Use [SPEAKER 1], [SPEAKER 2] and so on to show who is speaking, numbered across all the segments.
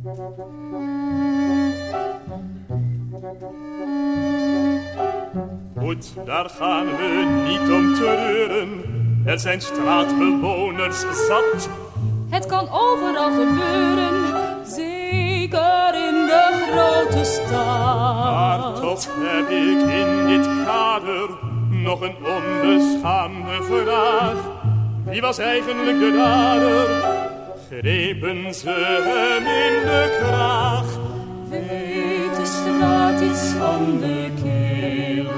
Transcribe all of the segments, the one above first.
[SPEAKER 1] Goed, daar gaan we niet om treuren. Er zijn straatbewoners zat.
[SPEAKER 2] Het kan overal gebeuren, zeker in de grote stad.
[SPEAKER 1] Maar toch heb ik in dit kader nog een onbeschaamde vraag. Wie was eigenlijk de dader? Grepen ze hem in de kraag?
[SPEAKER 2] Weet de straat iets van de killer?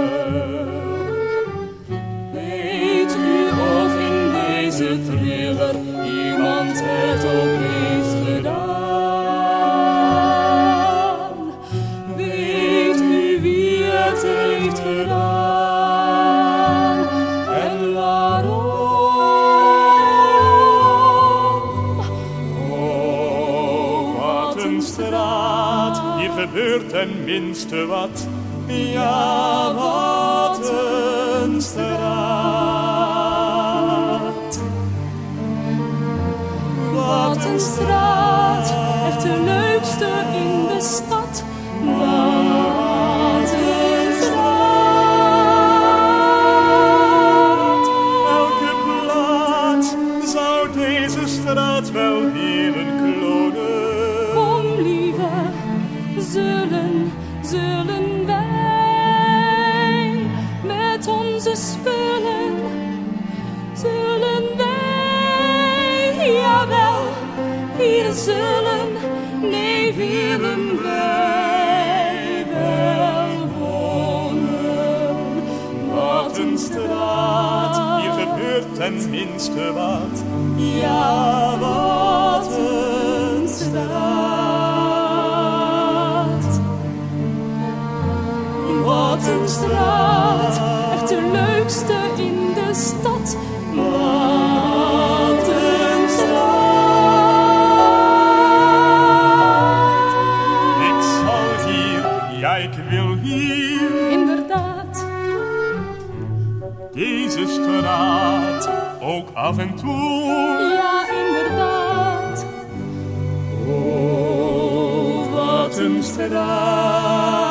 [SPEAKER 2] Weet u of in deze thriller iemand het ook heeft gedaan? Weet u wie het heeft gedaan? En waarom?
[SPEAKER 1] Straat, hier gebeurt ten minste wat. Ja, wat een straat.
[SPEAKER 2] Wat een straat, echt de leukste in de stad. Wat een straat.
[SPEAKER 1] Elke plaats zou deze straat wel willen klonen.
[SPEAKER 2] Zullen wij met onze spullen, zullen wij, jawel, hier zullen, nee, willen wij wel wonen.
[SPEAKER 1] Wat een straat, hier gebeurt ten minste wat.
[SPEAKER 2] Ja, wat een straat. Wat een straat, echt de leukste in de stad. Wat een straat.
[SPEAKER 1] Ik zal hier, ja ik wil hier.
[SPEAKER 2] Inderdaad.
[SPEAKER 1] Deze straat, ook af en toe.
[SPEAKER 2] Ja, inderdaad.
[SPEAKER 1] Oh, wat een straat.